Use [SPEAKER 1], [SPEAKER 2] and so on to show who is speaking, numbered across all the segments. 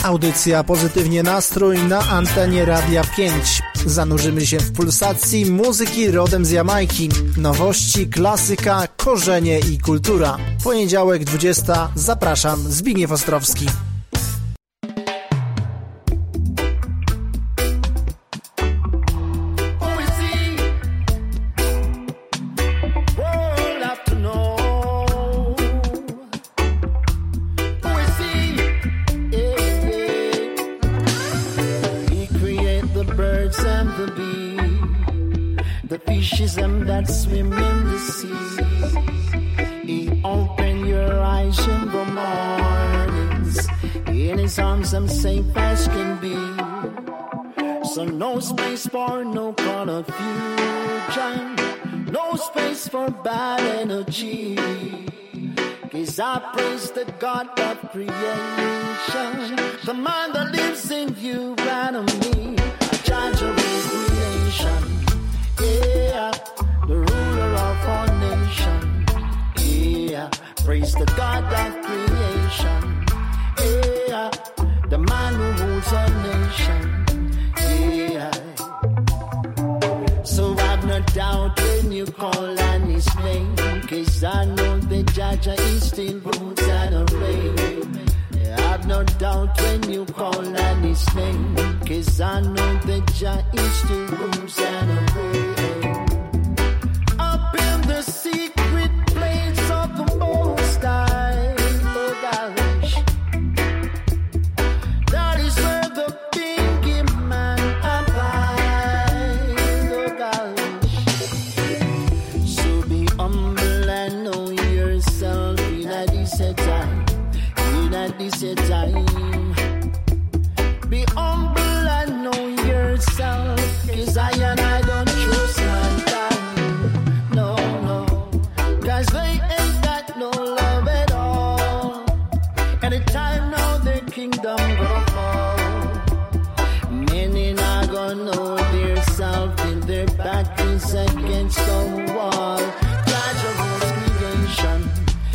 [SPEAKER 1] Audycja Pozytywnie Nastrój na antenie Radia 5. Zanurzymy się w pulsacji muzyki rodem z Jamajki. Nowości, klasyka, korzenie i kultura. Poniedziałek 20. Zapraszam, Zbigniew Ostrowski.
[SPEAKER 2] Them that swim in the sea. He open your eyes in the mornings. In his arms I'm safe as can be. So no space for no confusion. No space for bad energy. 'Cause I praise the God of creation, the mind that lives in you and in me. I judge of his creation. Yeah, the ruler of our nation. Yeah, praise the God of creation. Yeah, the man who rules our nation. Yeah. So I've no doubt when you call on his name, 'cause I know the Judge is still rules and reign. I've no doubt when you call on his name, 'cause I know the Judge is still rules and reign. Up in the secret place of the Most High, oh gosh, that is where the big man abides, oh gosh. So be humble and know yourself in a decent time. At this time, be humble and know yourself, 'cause I and I don't trust mankind. No, no, 'cause they ain't got no love at all. Anytime now their kingdom gonna fall. Many not gonna know their self and their back is against the wall. Judge of God's creation.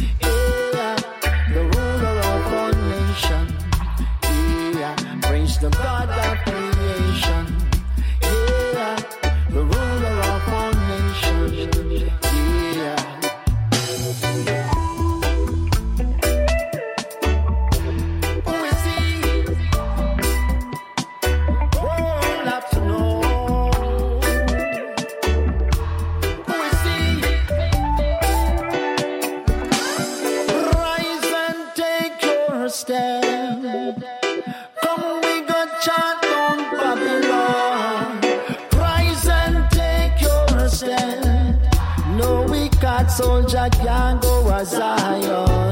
[SPEAKER 2] The God of creation, yeah, the ruler of all nations, yeah. Who is he? All have to know. Who is he? Rise and take your stand. Chant on Babylon, rise and take your stand. No wicked soldier can go as Zion.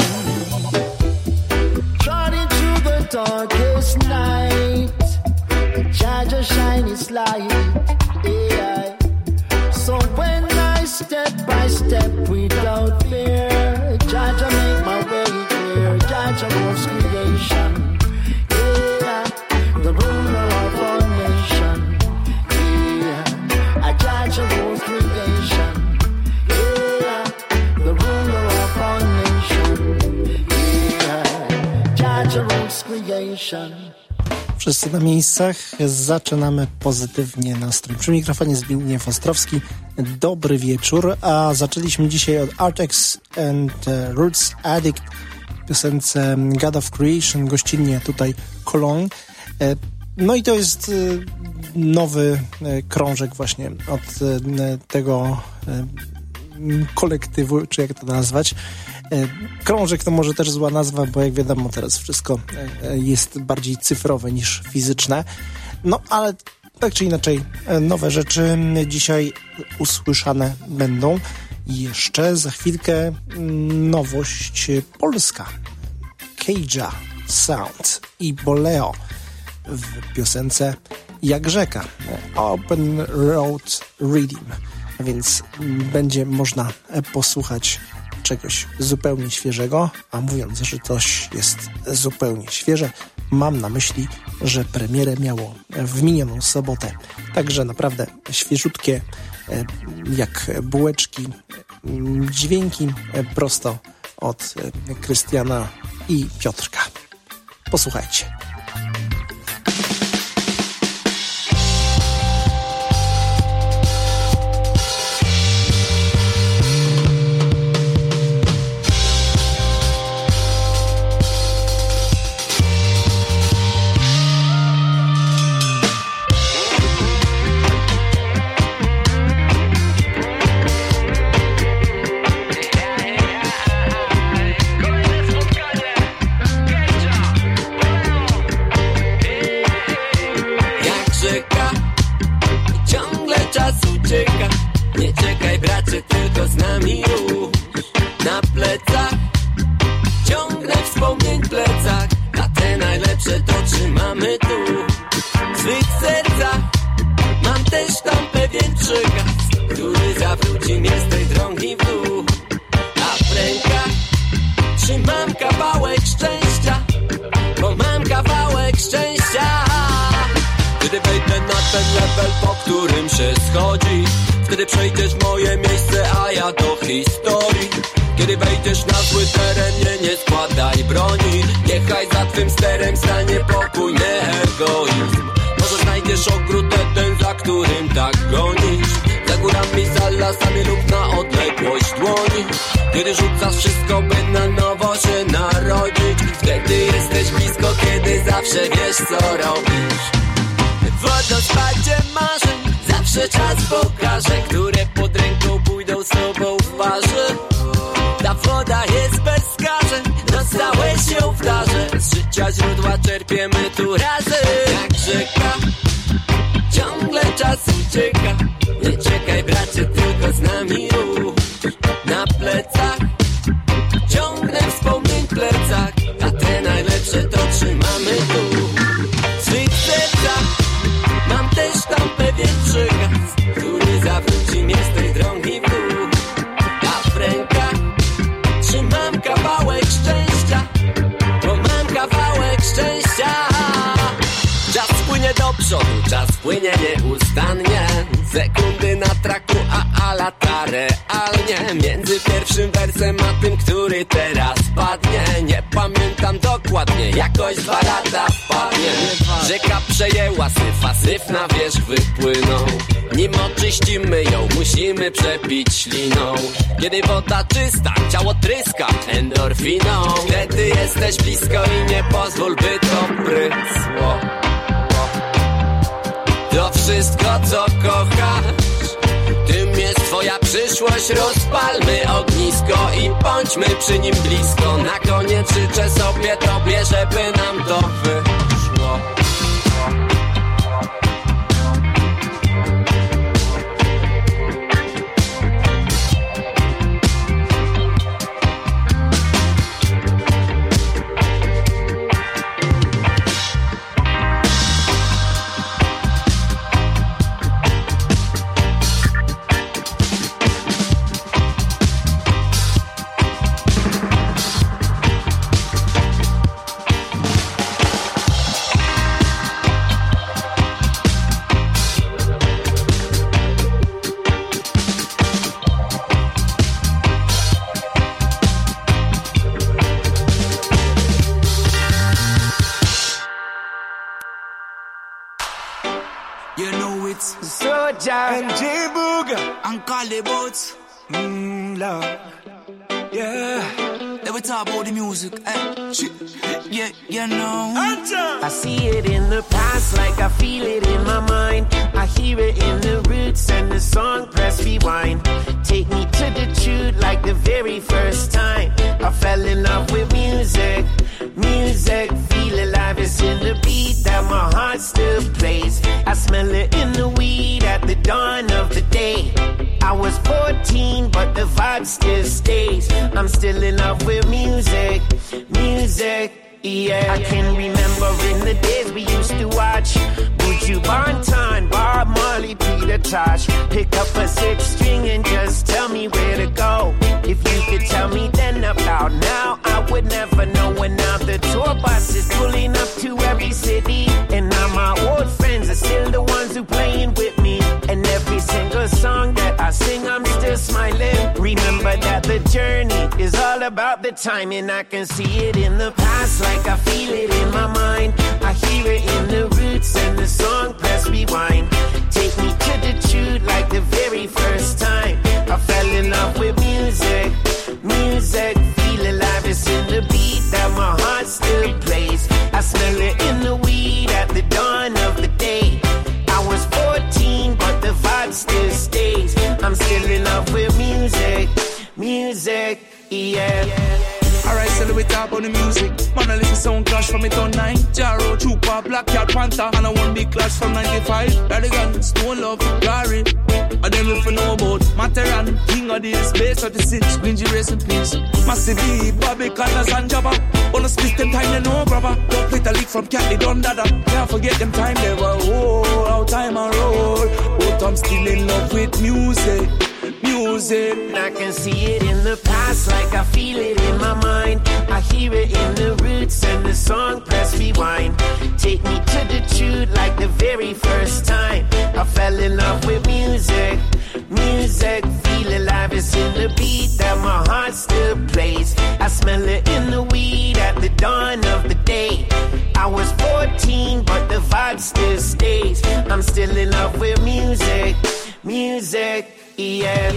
[SPEAKER 2] Trotting through the darkest night, the Judge shine his light. Yeah. So when I step by step without fear, Judge make my way clear. Judge of God's creation. The ruler of our nation, yeah, a judge of all creation, yeah, the ruler of our nation, yeah, judge of all creation.
[SPEAKER 1] Wszyscy na miejscach, zaczynamy Pozytywnie Nastrój. Przy mikrofonie Zbigniew Ostrowski. Dobry wieczór, a zaczęliśmy dzisiaj od Artex and Roots Addict, piosence God of Creation, gościnnie tutaj Cologne. No i to jest nowy krążek właśnie od tego kolektywu, czy jak to nazwać. Krążek to może też zła nazwa, bo jak wiadomo teraz wszystko jest bardziej cyfrowe niż fizyczne. No ale tak czy inaczej nowe rzeczy dzisiaj usłyszane będą. Jeszcze za chwilkę nowość polska. Keija Sound i Boleo w piosence Jak rzeka, Open Road Rhythm, więc będzie można posłuchać czegoś zupełnie świeżego, a mówiąc, że coś jest zupełnie świeże, mam na myśli, że premierę miało w minioną sobotę, także naprawdę świeżutkie jak bułeczki dźwięki prosto od Krystiana i Piotrka. Posłuchajcie.
[SPEAKER 3] nami już na plecach. Ciągnę wspomnień plecach, a te najlepsze to trzymamy tu w swych sercach. Mam też tam pewien przekaz, który zawróci mnie z tej drogi w dół. A w rękach trzymam kawałek szczęścia, bo mam kawałek szczęścia. Kiedy wejdę na ten level, po którym się schodzi, wtedy przejdziesz w moje miejsce, a ja do historii. Kiedy wejdziesz na zły teren, nie składaj broni. Niechaj za twym sterem stanie pokój, nie egoizm. Może znajdziesz ogród ten, za którym tak gonisz, za górami, za lasami lub na odległość dłoni. Kiedy rzucasz wszystko, by na nowo się narodzić, wtedy jesteś blisko, kiedy zawsze wiesz, co robisz. W wodospadzie marzeń zawsze czas pokaże, które pod ręką pójdą z tobą w parze. Ta woda jest bez skażeń, dostałeś ją w darze. Z życia źródła czerpiemy tu razem. Jak rzeka, ciągle czas ucieka. Nie czekaj bracie, tylko z nami ruch. Na plecach ciągnę wspomnień plecach, a te najlepsze to trzymamy tu w swych sercach. Mam też tam pewien przekaz, który zawróci mnie z tej drogi w dół. A w rękach trzymam kawałek szczęścia, bo mam kawałek szczęścia. Czas płynie do przodu, czas płynie nieustannie. Sekundy na traku, a lata realnie. Między pierwszym wersem a tym, który teraz padnie, nie pamiętam dokładnie, jakoś 2 lata wpadnie. Rzeka przejęła syf, a syf na wierzch wypłynął. Nim oczyścimy ją, musimy przepić śliną. Kiedy woda czysta, ciało tryska endorfiną. Wtedy jesteś blisko i nie pozwól, by to prysło. To wszystko, co kochasz, tym jest twoja przyszłość. Rozpalmy ognisko i bądźmy przy nim blisko. Na koniec życzę sobie tobie, żeby nam to wyszło.
[SPEAKER 4] And J-Booga and call the boats. Love. Yeah. Let me talk about the music. Yeah, you know.
[SPEAKER 5] I see it in the past like I feel it in my mind. I hear it in the roots and the song press rewind. Take me to the truth like the very first time I fell in love with music. Music, feel alive, it's in the beat that my heart still plays. I smell it in the weed at the dawn of the day. I was 14, but the vibe still stays. I'm still in love with music, music, yeah. I can remember in the days we used to watch Buju Banton, Bob Marley, Peter Tosh. Pick up a 6-string and just tell me where to go. If you could tell me then about now, I would never know. When now the tour bus is pulling up to every city, and now my old friends are still the ones who playing with me. And every single song that I sing, I'm still smiling. Remember that the journey is all about the timing. I can see it in the past like I feel it in my mind. I hear it in the roots and the song press rewind. Take me to the truth like the very first time I fell in love with music. Music, feel alive, it's in the beat that my heart still plays. I smell it in the weed at the dawn of the day. I was 14, but the vibe still stays. I'm still in love with music, music, yeah.
[SPEAKER 4] Alright, so let me talk about the music. Man, I listen sound clash from it on 9. Jaro, Chupa, Black Cat, Panther. And I want big clash from 95. Radigan, Stone Love, Gary. And then if you know about Matterhorn, king of this base 36, Greengy race in peace. Massive E, Bobby Connors and Jabba. Wanna split them time, they know grabber. Don't play the league from Cat, they don't dada. Can't forget them time, they were how time I roll. But I'm still in love with music.
[SPEAKER 5] I can see it in the past like I feel it in my mind. I hear it in the roots and the song press rewind. Take me to the truth like the very first time I fell in love with music. Music, feel alive, it's in the beat that my heart still plays. I smell it in the weed at the dawn of the day. I was 14 but the vibe still stays. I'm still in love with music. Music, yeah.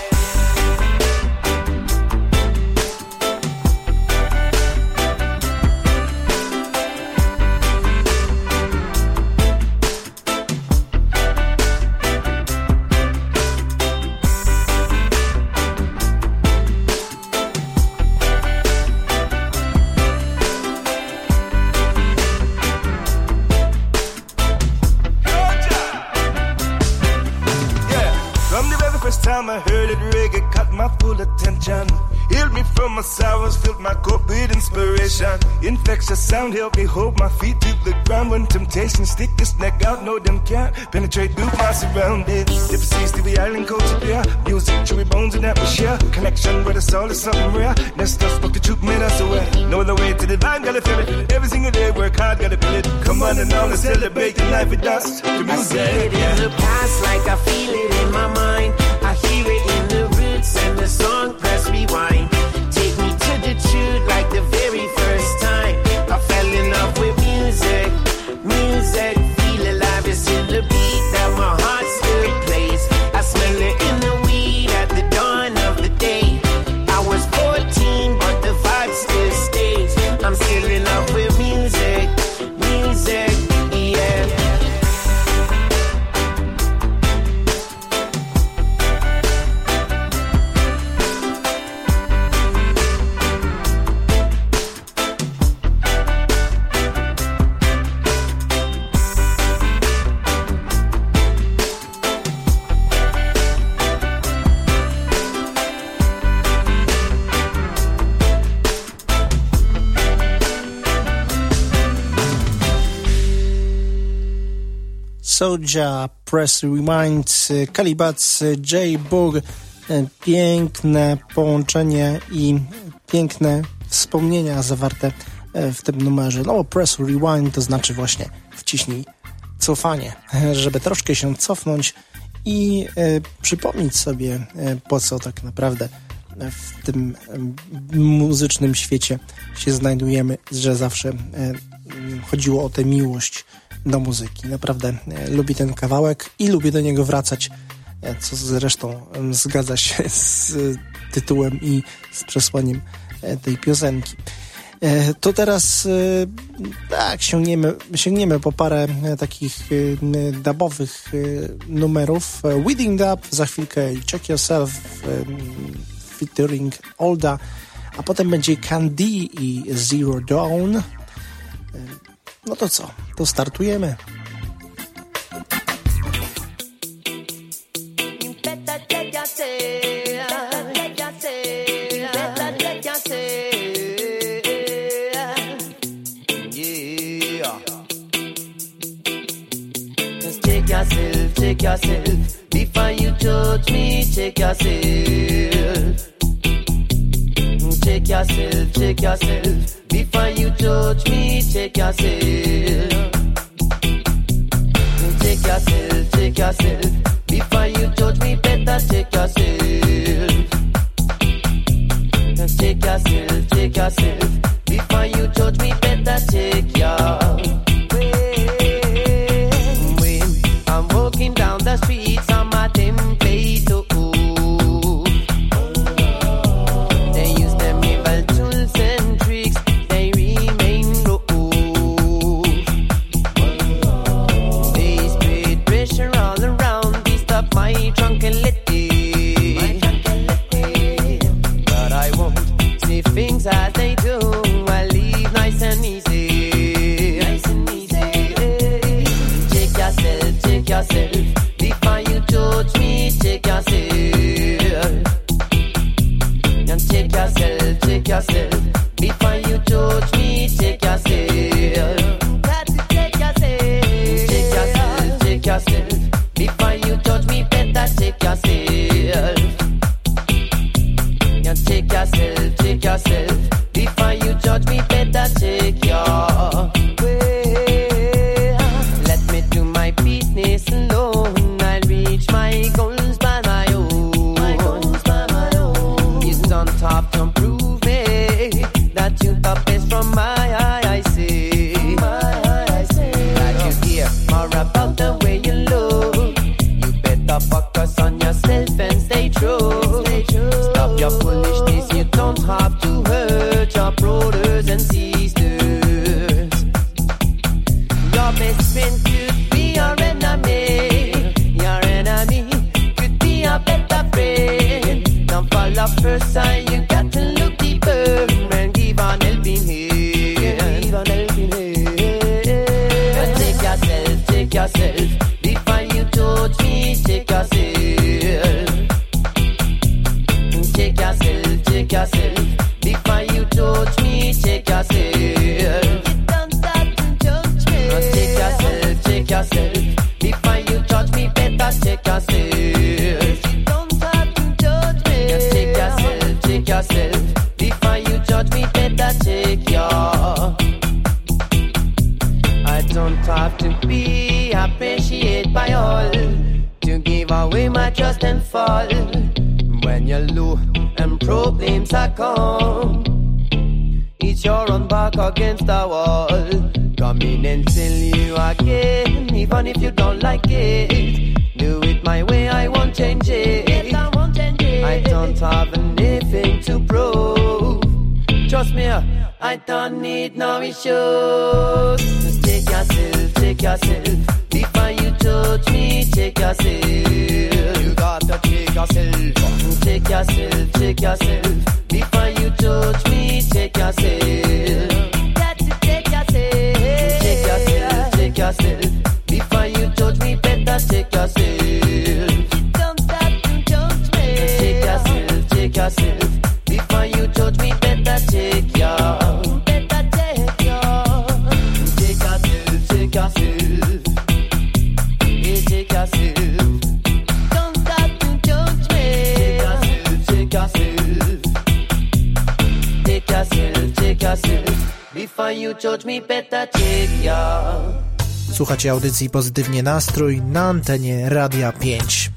[SPEAKER 6] I heard it, reggae caught my full attention. Healed me from my sorrows, filled my cup with inspiration. Infectious sound helped me hold my feet to the ground. When temptation stick this neck out, no them can't penetrate through my surroundings. If seas to the island culture there, music, chewy bones and atmosphere. Connection where the soul is something rare. Nest us, spoke the truth, made us aware. No other way to the line, gotta feel it. Every single day, work hard, gotta feel it. Come on and now, let's celebrate the life with us. The music,
[SPEAKER 5] I see it in the past like I feel it in my mind. I hear it in the roots and the song press rewind. Take me to the truth like the very first time I fell in love with music. Music, feel alive, it's in the beat that my heart still plays. I smell it in the weed at the dawn of the day. I was 14 but the vibe still stays. I'm still in love with music. Music, yeah.
[SPEAKER 1] Soulja, Press Rewind, Calibac, J-Boog. Piękne połączenie i piękne wspomnienia zawarte w tym numerze. No, Press Rewind to znaczy właśnie wciśnij cofanie, żeby troszkę się cofnąć i przypomnieć sobie, po co tak naprawdę w tym muzycznym świecie się znajdujemy, że zawsze chodziło o tę miłość do muzyki. Naprawdę lubię ten kawałek i lubię do niego wracać, co zresztą zgadza się z tytułem i z przesłaniem tej piosenki. To teraz tak, sięgniemy po parę takich dubowych numerów. Weeding Dub, za chwilkę Check Yourself featuring Olda, a potem będzie Candy i Zero Dawn. No to co? To startujemy.
[SPEAKER 5] Check yourself before you judge me. Check yourself. Check yourself before you judge me. Check yourself. Check yourself before you judge me. Better check yourself. Check yourself before you judge me. Better check yourself. Walking down the streets on my template, they use them evil tools and tricks, they remain low. They spread pressure all around, they stop my tranquility. But I won't see things as they do.
[SPEAKER 3] have to hurt your brothers and sisters. Your best friend could be your enemy. Your enemy could be a better friend. Now for the first time you got to look deeper and give an helping hand. Give an helping hand. Take yourself. Before you touch me, take yourself. Take yourself. Before you touch me, take yourself. Don't start to touch me. Take yourself. Before you touch me, better take yourself. Don't start to touch me. Take yourself. Before you touch me, better take your. I don't have to be appreciated by all to give away my trust and fall. When you're low and problems are come, it's your own back against the wall. Come in and tell you again, even if you don't like it. Do it my way, I won't change it. Yes, I won't change it. I don't have anything to prove. Trust me, I don't need no issues. Just take yourself. Before you touch me, take yourself. You gotta take yourself. Take yourself. Before you touch me, take yourself. Got to take yourself. Take yourself. Before you touch me, better take yourself. Don't start to touch me. Take yourself. Before you touch me, better take yourself. Take yourself. Take yourself. Don't start to judge me. Take yourself. Before you judge me, better take yourself.
[SPEAKER 1] Słuchacie audycji Pozytywnie Nastrój na antenie Radia 5.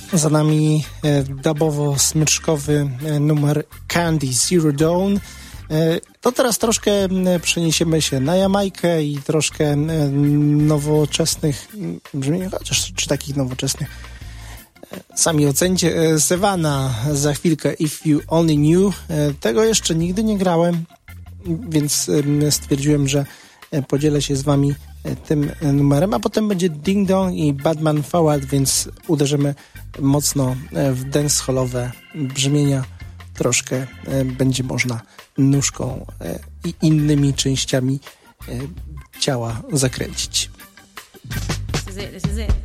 [SPEAKER 1] Za nami dubowo-smyczkowy numer Candy Zero Dawn. To teraz troszkę przeniesiemy się na Jamajkę i troszkę nowoczesnych brzmień, chociaż czy takich nowoczesnych. Sami ocencie. Savannah za chwilkę If You Only Knew. Tego jeszcze nigdy nie grałem, więc stwierdziłem, że podzielę się z wami tym numerem, a potem będzie Ding Dong i Batman Forward, więc uderzymy mocno w dancehallowe brzmienia. Troszkę będzie można nóżką i innymi częściami ciała zakręcić.
[SPEAKER 7] This is it.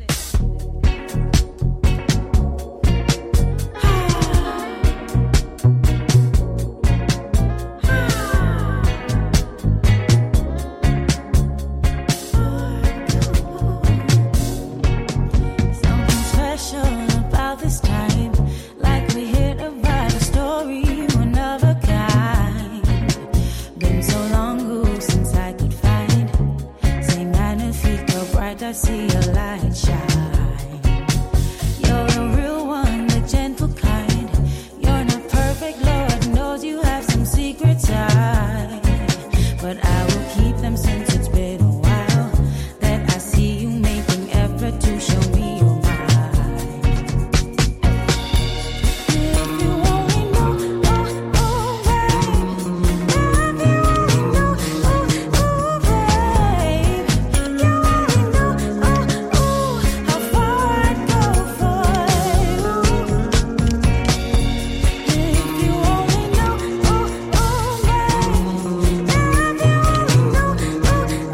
[SPEAKER 7] I see a light shine. You're a real one, the gentle kind. You're not perfect, Lord knows you have some secrets hide. But I will keep them since it's been a while that I see you making effort to show me your mind. If you only know, oh, oh, babe. If you only know, oh, oh, babe. You only know how far I'd go for you. If you only know, oh, oh, babe. If you only know, oh, oh, babe.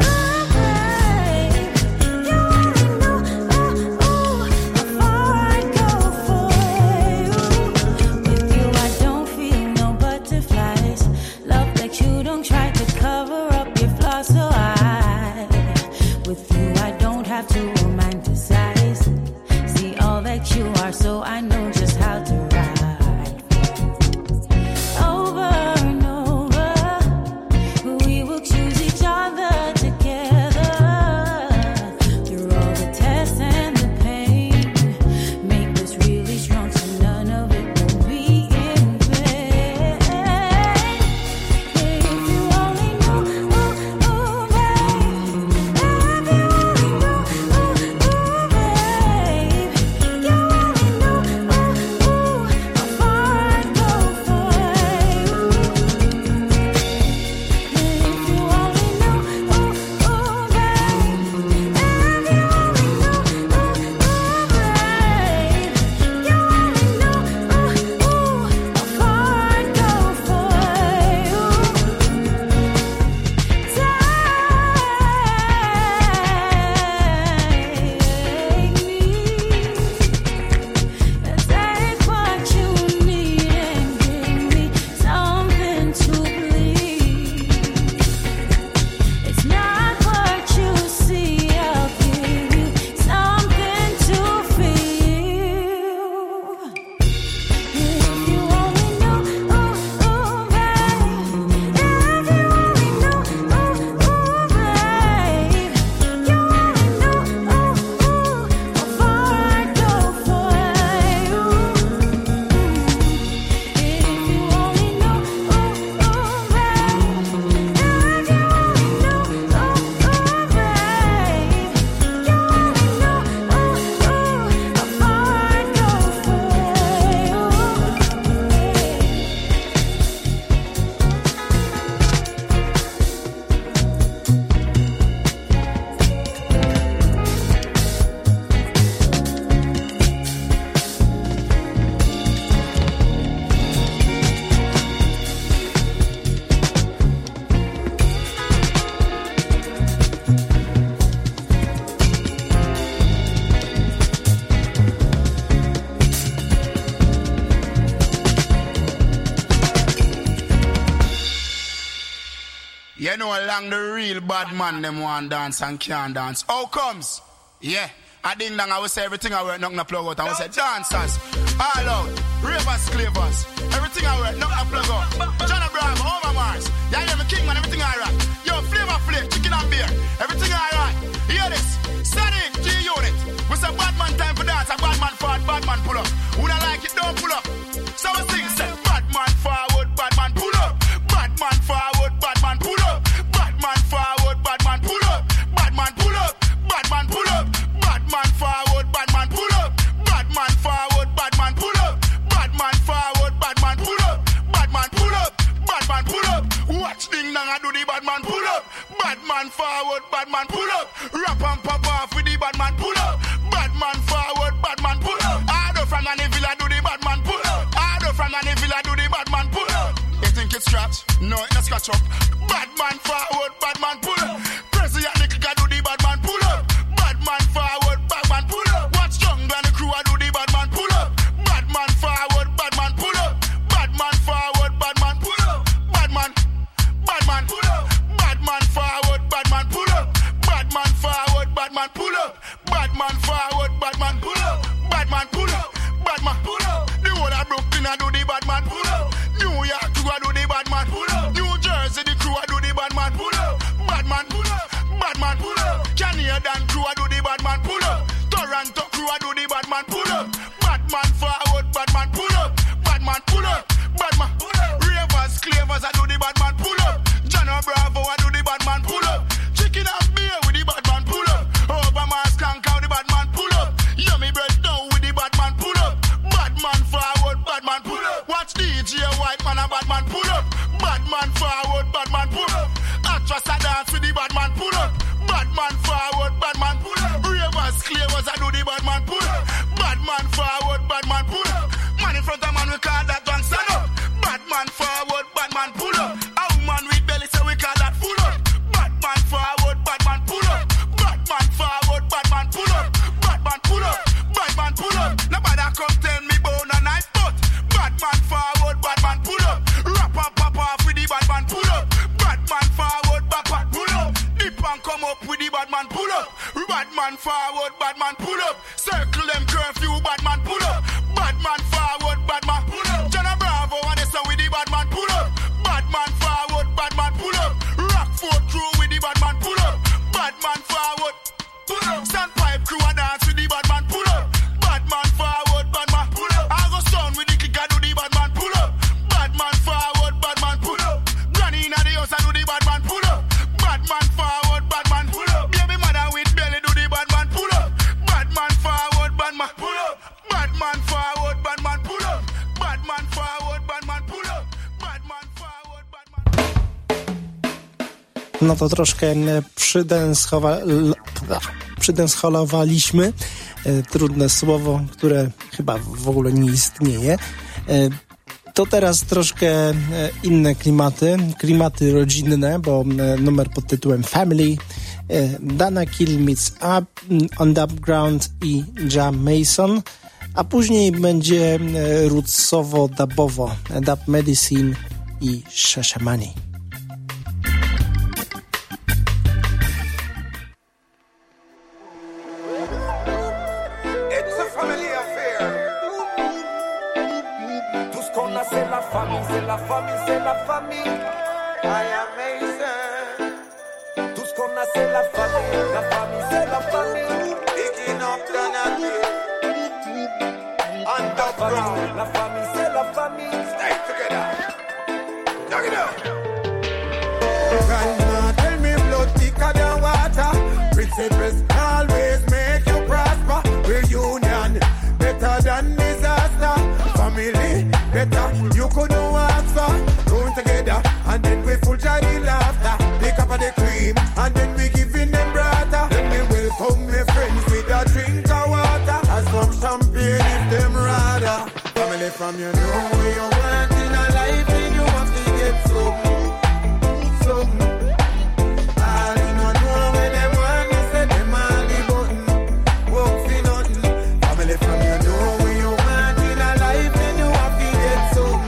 [SPEAKER 7] You only know, how far I'd go for you. With you I don't feel no butterflies. Love that you don't try to cover up your flaws, so with you I don't have to romanticize. See all that you are, so I know just how to ride. Over and over, we will choose each other together. Through all the tests and the pain, make us really strong so none of it will be in vain. If you only know, oh, oh, babe. If you only know, oh, oh, babe. You only know, oh, oh, how far I'd go for you. If you only know, oh, oh, babe. If you only know, oh, oh, babe. You only know, oh, oh, how far I'd go for you. Take what you need and give me something to believe. It's not what you see, I'll give you something to feel. If you only know, oh, oh, babe. If you only know, oh, oh, babe. You only know, oh, oh, how far I'd go for you. If you only know, oh, oh, babe. If you only know, oh, oh, babe. You only know, oh, oh, how far I'd go for
[SPEAKER 8] You know, along the real bad man, them want dance and can't dance. How comes? Yeah, I ding dong, I will say everything I work, nothing to plug out. I will say dancers, all out, ravers, clavers, everything I work, nothing to plug out. John Abraham, over Mars, you hear me, King man, everything I rock. Yo, Flavor Flav, chicken and beer, everything I rock. Hear this, Sonic, G-Unit. We say bad man time for dance, a bad man forward, bad man pull up. ding dong, I do the bad man pull up. Bad man forward, bad man pull up. Rap and pop off with the bad man pull up. Bad man forward, bad man pull up. Hardo from the villa do the bad man pull up. Hardo from the villa do the bad man pull up. You think it's scratch? No, it's scratch up. Bad man forward, bad man pull up. President Nick do the bad man pull up. Bad man forward, bad man pull up. Watch Jungle and the crew I do the bad man pull up. Bad man forward, bad man pull up. Bad man forward, bad man pull up. Bad man pull up. Bad man forward, bad man pull up. Bad man forward, bad man pull up. Bad man forward, bad man pull up. Bad man pull up. Bad man pull up. The whole of Brooklyn I do the bad man pull up. New York crew I do the bad man pull up. New Jersey the crew I do the bad man pull up. Bad man pull up. Bad man pull up. Canadian crew I do the bad man pull up. Toronto crew I do the bad man pull up. Bad man forward, bad man pull up. Bad man pull up. Bad man pull up. Ravers, clavers I do the bad man pull up. Jano Bravo I do the bad man pull up. Chicken and beer with the bad man pull up. Over Mars Clank out the bad man pull up. Yummy bread down with the bad man pull up. Bad man forward, bad man pull up. Watch DJ White man a bad man pull up. Bad man forward, bad man pull up. Actress a dance with the bad man pull up. Bad man forward, bad man pull up. Ravers, clavers I do the bad man pull up. Bad man forward, bad man pull up. Man in front of man we call that one stand up. Bad man forward, bad man pull up. A woman with belly so we call that full up. Bad man forward, bad man pull up. Bad man forward, bad man pull up. Bad man pull up. Bad man pull up. Nobody come tell me bone a knife but. Bad man forward, bad man pull up. Rap and pop off with the bad man pull up. Bad man forward, bad man pull up. Dip and come up with the bad man pull up. Bad man forward, bad man pull up. Circle them curfew, bad man pull up. Bad man forward, bad man pull up. Jana Bravo and the song with the bad man pull up. Bad man forward, bad man pull up. Rockford crew with the bad man pull up. Bad man forward, pull up. Sandpipe crew and dance with the bad man pull up. Bad man forward, bad man pull up. I go sound with the kick and do the bad man pull up. Bad man forward, bad man pull up. Granny in the house and do the bad man pull up. Bad man forward, bad man pull up. Baby mother with belly do the bad man pull up. Bad man forward, bad man pull up. Bad man forward, bad man pull up. Bad man forward, bad man pull up. Bad man forward, bad man.
[SPEAKER 1] No to troszkę przydęscholowaliśmy. Trudne słowo, które chyba w ogóle nie istnieje. To teraz troszkę inne klimaty rodzinne, bo numer pod tytułem Family, Dana Kill meets Up, On the Upground i Jam Mason, a później będzie rootsowo-dubowo Dub Medicine i Shashamane.
[SPEAKER 9] C'est la famille, I am Mason. Tout ce qu'on a c'est la famille, c'est la famille. Picking up the underground. La famille, c'est la famille. Stay together. Knock it out. Grandma tell me blood thicker than water. Principles always make you prosper. Reunion better than disaster. Family better you couldn't ask for. Going together and then we full joy the laughter. Pick up the cream and then we giving them brata. Then we welcome my friends with a drink of water. As some champagne if them rather. Family from you know where you want in a life and you have to get something. All you know where they want you say them all the button. Work for nothing. Family from you know where you want in a life and you have to get something.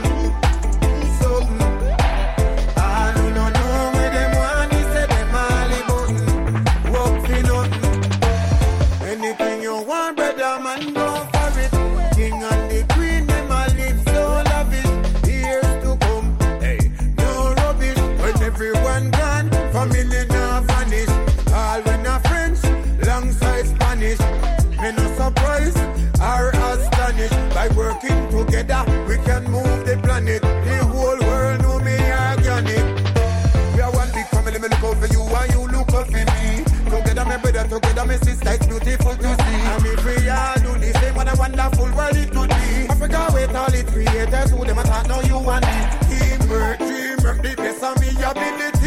[SPEAKER 9] Working together, we can move the planet. The whole world know me organic. We are one big family, me look out for you and you look out for me. Together, my brother, together, my sister, it's beautiful to see. And if we all do the same, what a wonderful world it would be. Africa, wait all the creators, who them attack, now you and me. Teamwork, the best of me ability.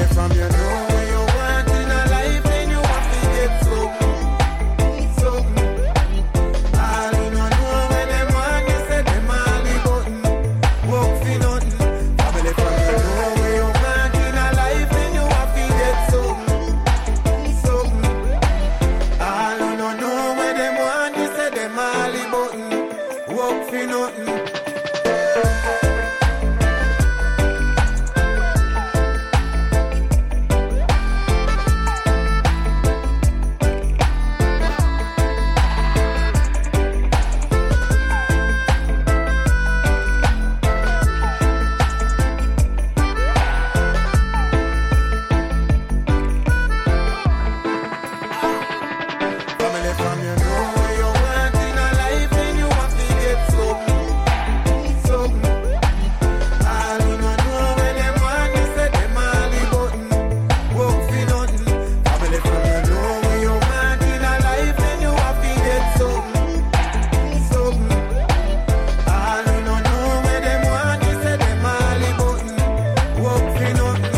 [SPEAKER 9] from you know what you want in a life, then you have to get something. All you know when them want, you say them all the button. Work for nothing. Family from you know what you want in a life, then you have to get something. All you know when them want, you say them all the button. Work for nothing. Family from you know what you want in a life, then you have to get something. All you know when them want, you say them all the button. Work for nothing. Family from you know what you want in a life, then you have to get something. All you know when them want, you say them all the button. Work for nothing.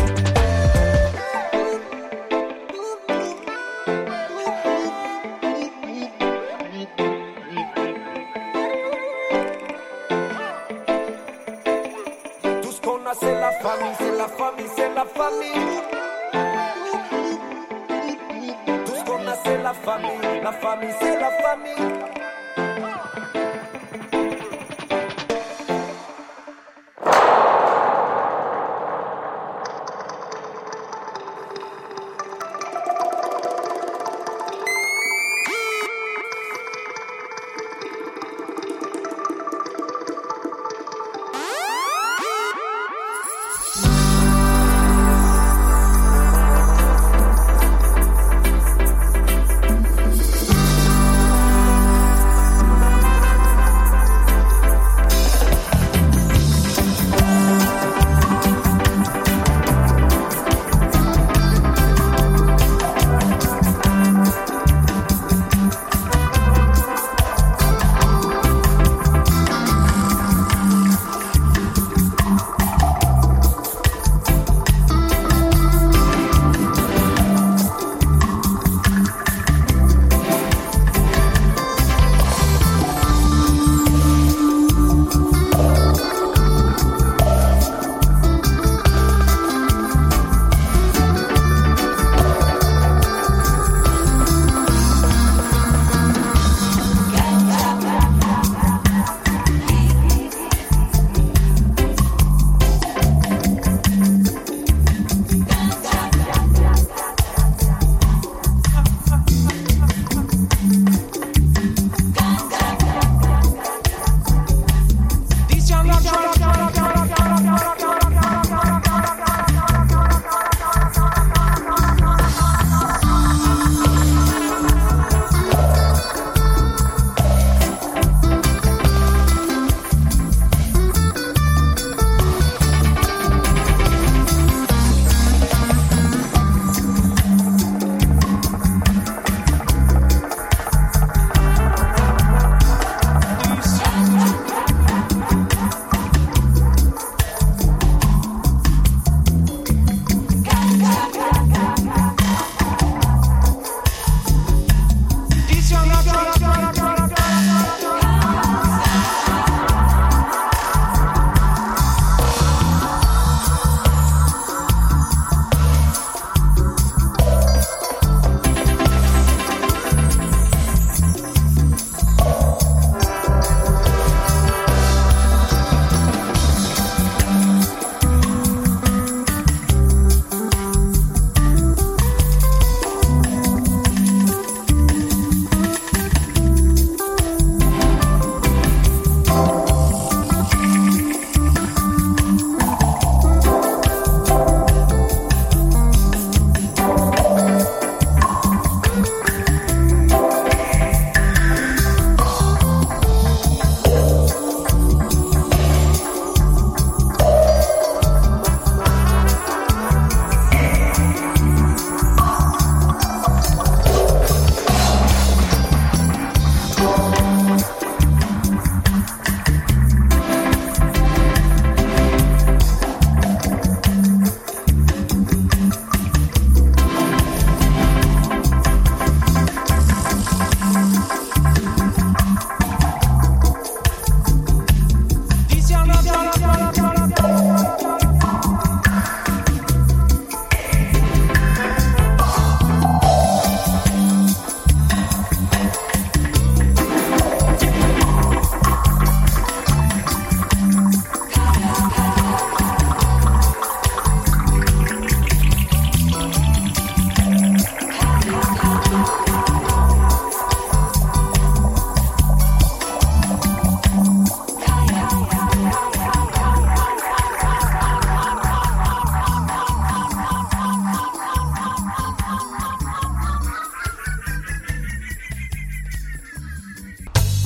[SPEAKER 10] Tout ce qu'on a, c'est la famille, c'est la famille, c'est la famille. Tout ce qu'on a, c'est la famille, c'est la famille.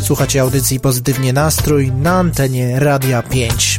[SPEAKER 1] Słuchacie audycji Pozytywnie Nastrój na antenie Radia 5.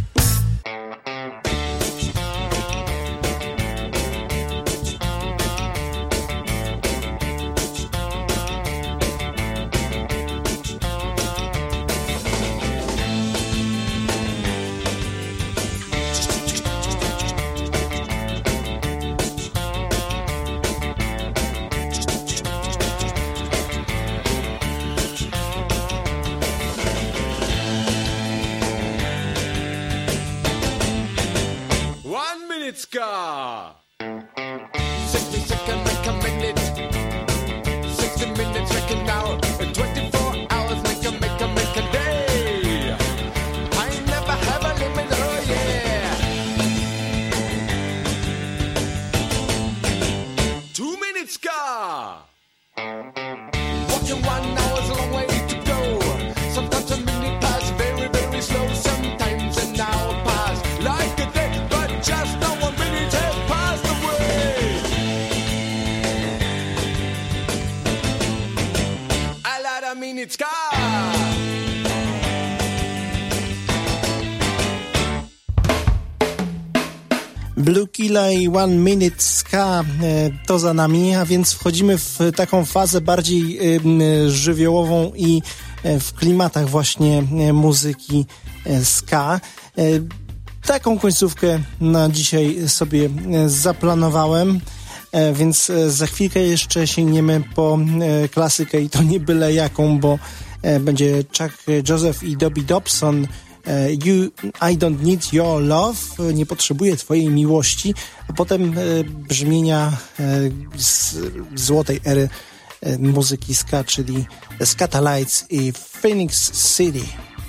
[SPEAKER 1] Blue Killa i One Minute Ska to za nami, a więc wchodzimy w taką fazę bardziej żywiołową i w klimatach właśnie muzyki ska. Taką końcówkę na dzisiaj sobie zaplanowałem, więc za chwilkę jeszcze sięgniemy po klasykę i to nie byle jaką, bo będzie Chuck Joseph i Dobby Dobson. I don't need your love, nie potrzebuję twojej miłości, a potem brzmienia z złotej ery muzyki ska, czyli Skatalites i Phoenix City.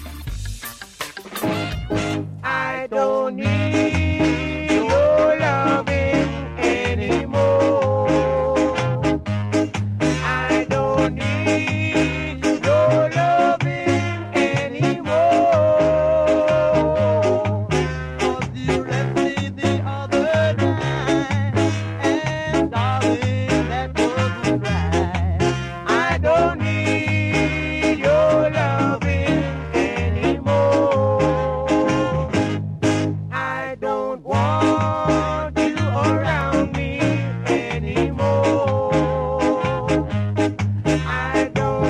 [SPEAKER 11] I don't need your loving anymore. I don't need your loving anymore. I don't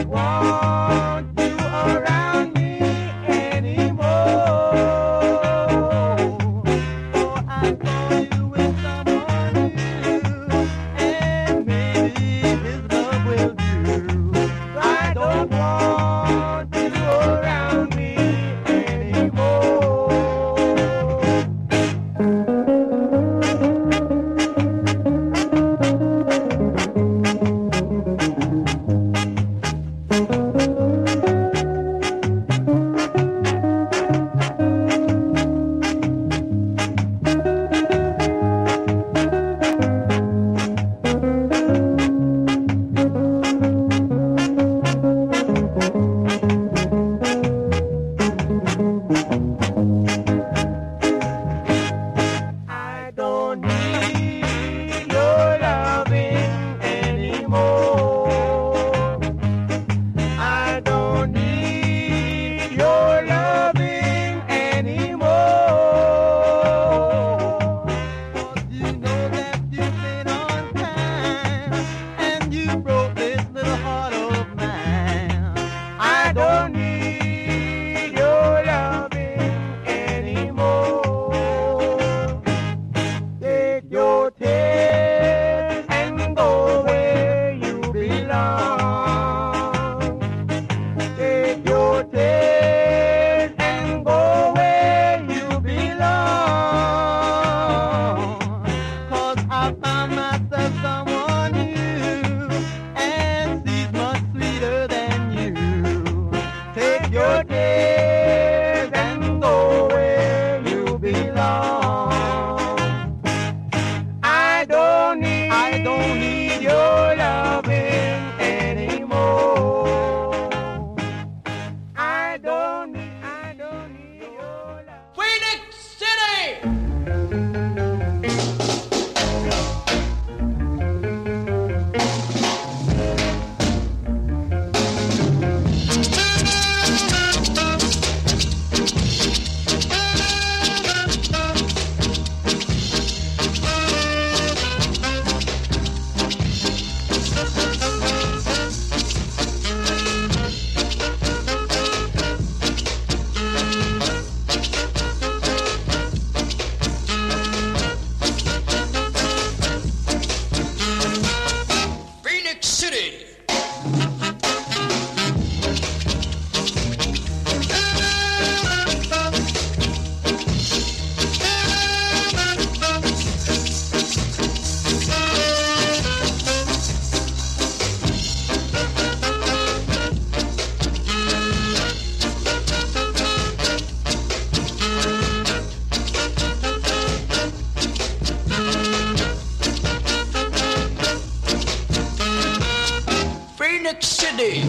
[SPEAKER 3] Phoenix City.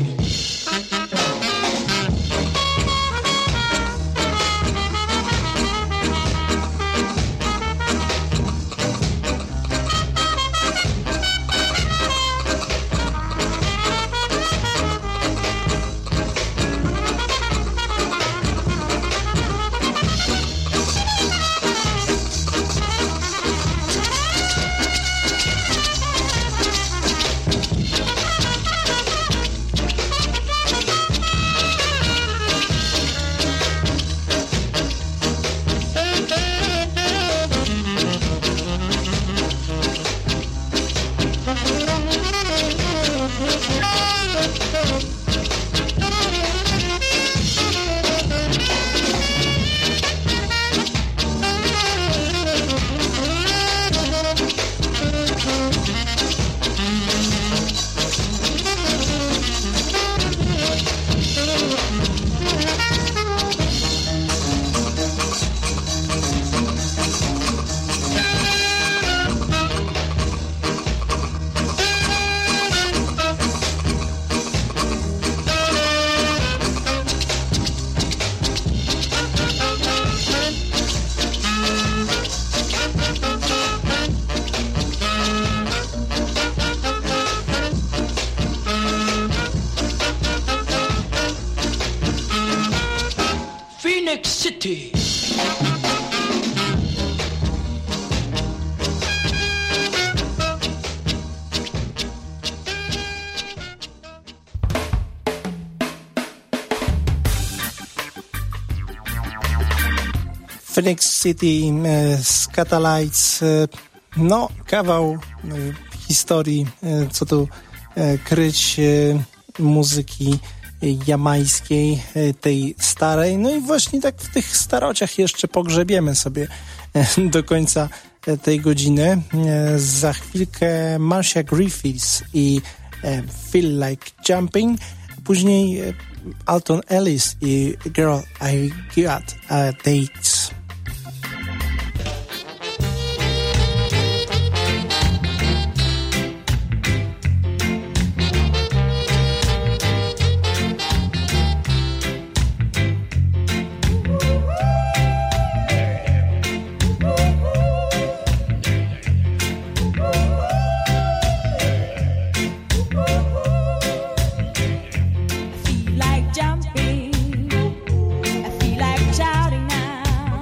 [SPEAKER 3] Phoenix City.
[SPEAKER 1] Phoenix City, Skatalites, no kawał historii, co tu kryć, muzyki jamajskiej, tej starej. No i właśnie tak w tych starociach jeszcze pogrzebiemy sobie do końca tej godziny. Za chwilkę Marcia Griffiths i Feel Like Jumping. Później Alton Ellis i Girl I Got Dates.
[SPEAKER 7] Feel like jumping, I feel like shouting now.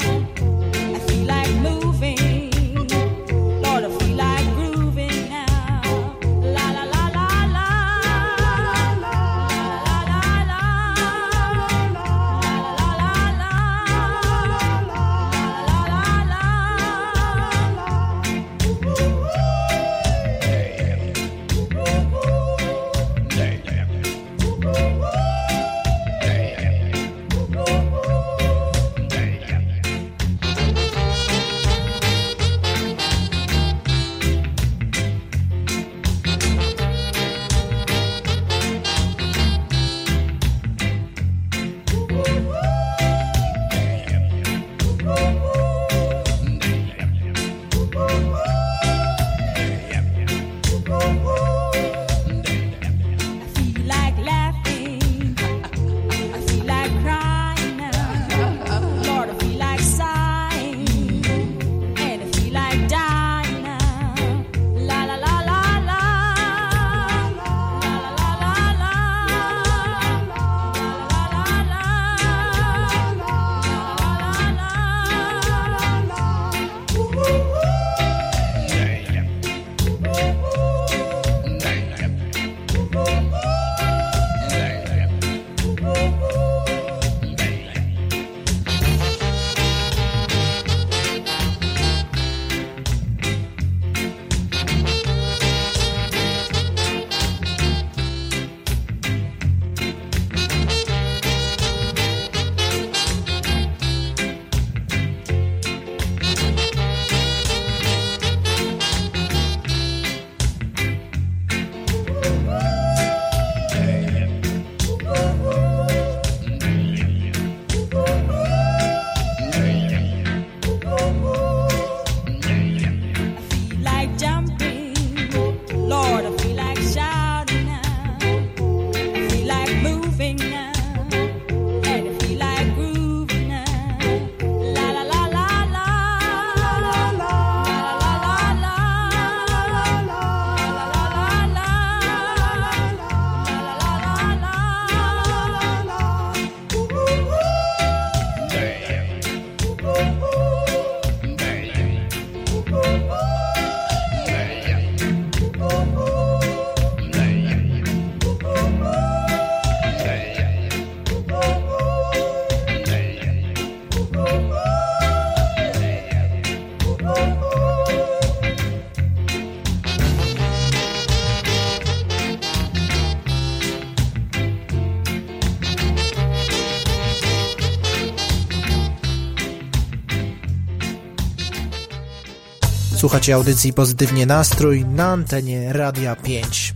[SPEAKER 1] Słuchacie audycji Pozytywnie Nastrój na antenie Radia 5.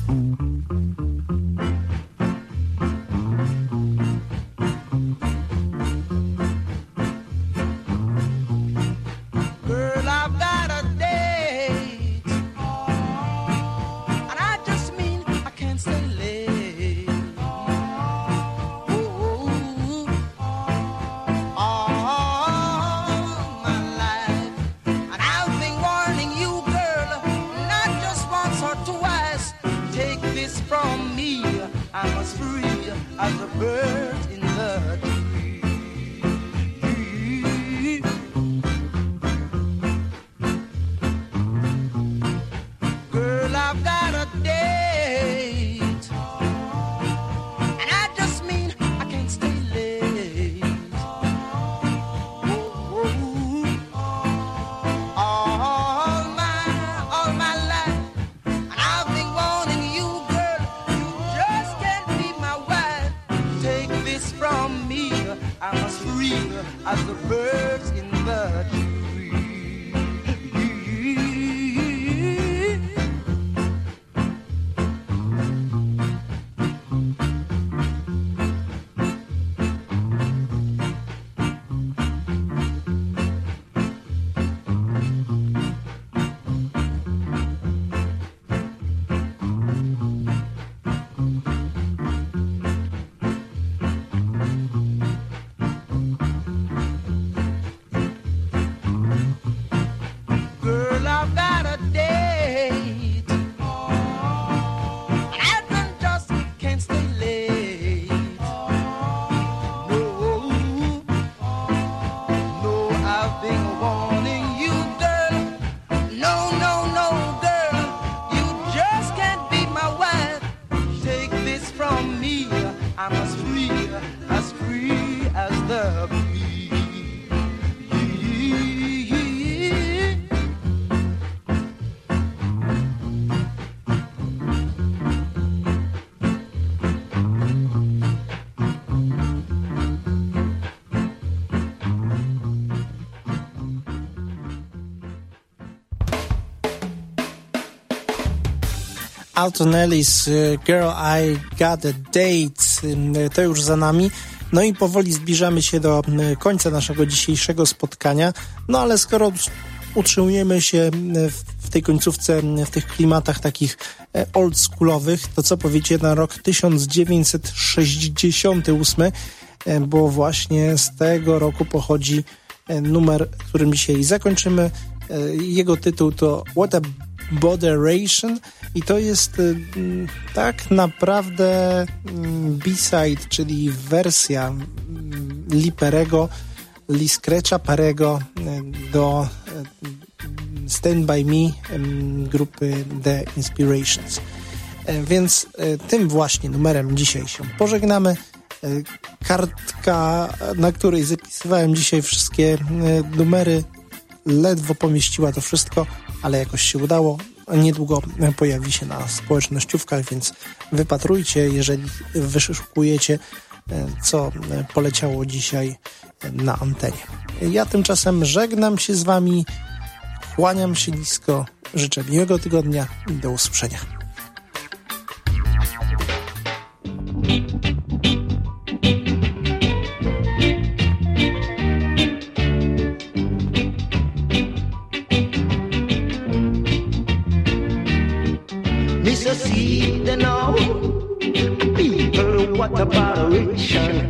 [SPEAKER 1] Alton Ellis, Girl I Got a Date, to już za nami. No i powoli zbliżamy się do końca naszego dzisiejszego spotkania. No ale skoro utrzymujemy się w tej końcówce, w tych klimatach takich oldschoolowych, to co powiecie na rok 1968, bo właśnie z tego roku pochodzi numer, którym dzisiaj zakończymy. Jego tytuł to What a Botheration i to jest tak naprawdę B-side, czyli wersja Lee Scratcha Perego do Stand By Me grupy The Inspirations. Więc tym właśnie numerem dzisiaj się pożegnamy. Kartka, na której zapisywałem dzisiaj wszystkie numery, ledwo pomieściła to wszystko, ale jakoś się udało. Niedługo pojawi się na społecznościówkach, więc wypatrujcie, jeżeli wyszukujecie, co poleciało dzisiaj na antenie. Ja tymczasem żegnam się z wami, kłaniam się nisko, życzę miłego tygodnia i do usłyszenia.
[SPEAKER 12] Mr. See the now people, what a botheration.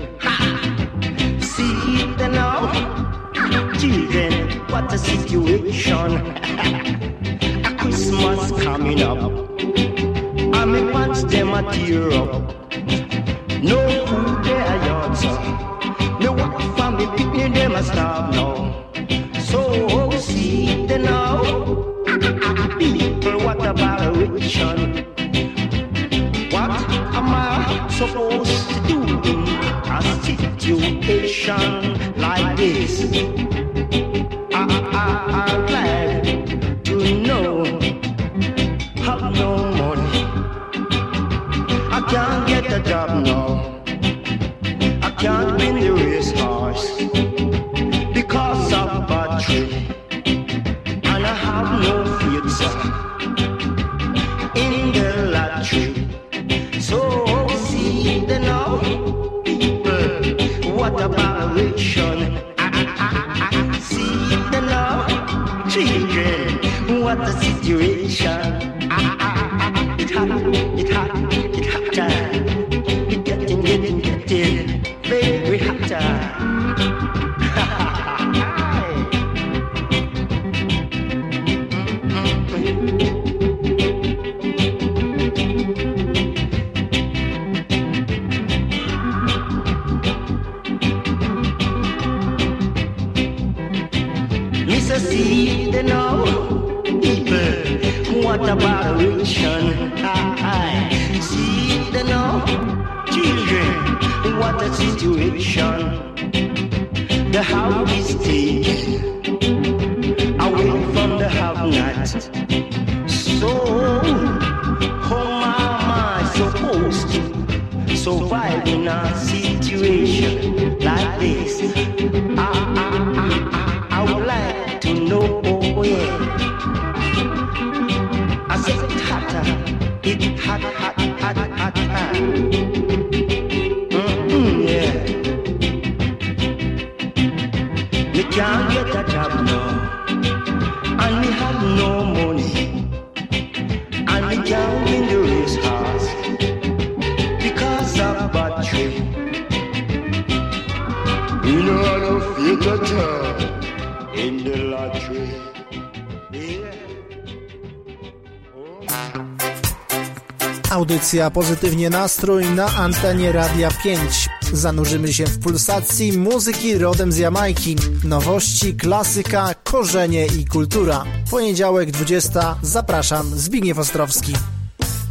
[SPEAKER 12] See the now children, what a situation. A Christmas coming up, I me watch them a tear up. No food there answer. Me walk from me picnic them a starve now. So see the now people, what a botheration. What am I supposed to do in a situation like this? I'm glad to know have no money. I can't get a job now. I can't win the race horse because of battery. And I have see the now people, what about erection? See the now children, what the situation? It hot, it getting, very hot. See the now people, what about erection? See the now children, what a situation. The have is taken away from the have-not. So how am I supposed to survive in a situation like this? I would like to know, oh yeah. I said it hotter, it hot. Yeah. Me can't get a job now, and me have no money, and me can't win the race horse because of bad trip. You know I don't feel better in the lottery.
[SPEAKER 1] Audycja Pozytywnie Nastrój na antenie Radia 5. Zanurzymy się w pulsacji muzyki rodem z Jamajki. Nowości, klasyka, korzenie i kultura. Poniedziałek 20. Zapraszam, Zbigniew Ostrowski.